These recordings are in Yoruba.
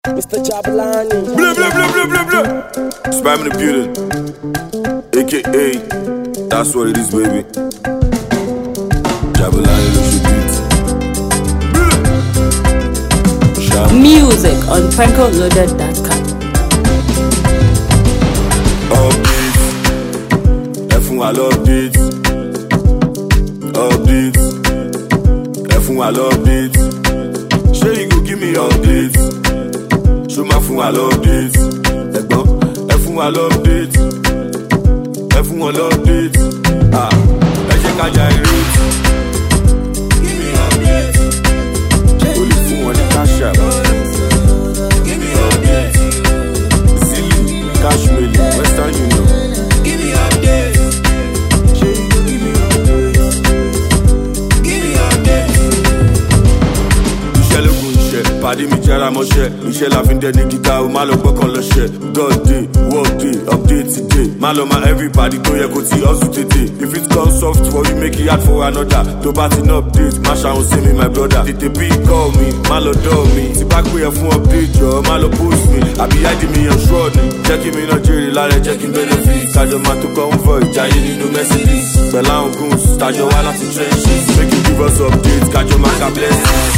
Mr. Jabalani. Blah, blah, blah, blah, blah, blah. Spam in the building. AKA, that's what it is, baby. Jabalani, looks your beat. Music on PrankoLoaded.com. Updates. F1 updates. Updates. F1 updates. Sure you go give me updates. Show my phone updates. F1 updates. F1 updates. Let's check out your rates. Give me updates. Only phone on the cash app. Give me updates. Silly, cash money, Western Union. Give me updates. Sure you go give me updates. Give me updates. Iṣẹ́ lógun iṣẹ́, pàdé mi jára mọ́ṣẹ́. Iṣẹ́ la fi ń dẹ́ni gíga o, má lọ gbọ́kàn lọ́ṣẹ́. God day, work day, update today. Má lọ ma everybody tó yẹ kó ti hustle tètè. If it come soft for you, make it hard for another. Tó bá ti ní update, má ṣàwọn sí mi my brother. Tètè bí call mi, má lọ dọ́ mi. Tí bá pè é fún update jọ, má lọ post mi. Àbí ID mi yan sure ni. Jẹ́ kí mi náà jèrè lára ẹ̀, jẹ́ kí n benefit. Kájọ máa tó convoy, jáyé nínú Mercedes. Pẹ̀lú àwọn goons, tájọ wá láti trenches. Make you give us update, kájọ máa ka blessings.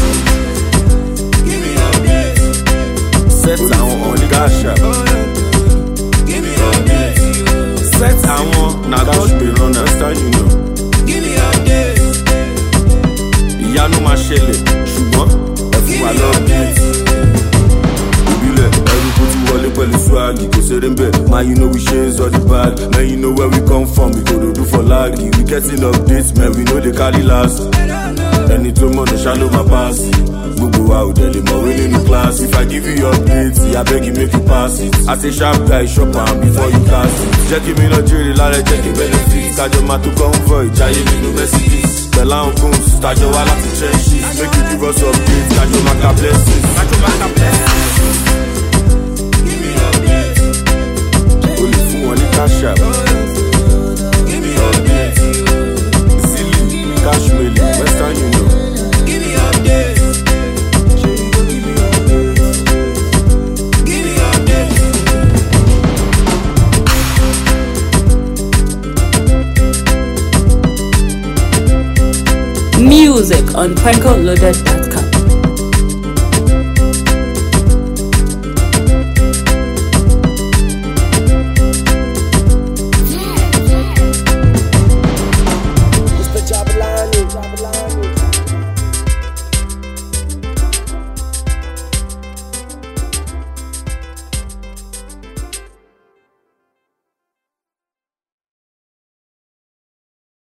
Set àwọn on the cash app. Give me updates. Set àwọn na touch the runner, Western Union. Give me updates. Ìyanu máa ṣẹlẹ̀, ṣùgbọ́n ẹ̀fún wa updates. Ìbílẹ̀ ẹrú kò ti wọlé pẹ̀lú swaggy, kò ṣeré ń bẹ̀. Man, you know we chains all the bag. Man, you know where we come from, we go to do for laggy. We getting updates, man, we know they carry last. Ẹni tó mọ̀ ní ṣá ló máa pass. Gbogbo wa ò dẹ̀ lè mọ̀wé nínú class. If I give you updates, I beg you make you pass it. I say sharp guy, shop am before you cast it. Jẹ́ kí mi náà jèrè lára ẹ̀, jẹ́ kí benefit. Kájọ máa tó convoy, jáyé nínú Mercedes. Pẹ̀lú àwọn goons, tájọ wá láti trenches. Make you give us updates, kájọ máa ka blessings. Kájọ máa ka blessings. Give me updates. Only fún wọn ní cash app. Give me updates. Silly, cash money, Western Union. Give me updates. Music on PrankoLoaded.com.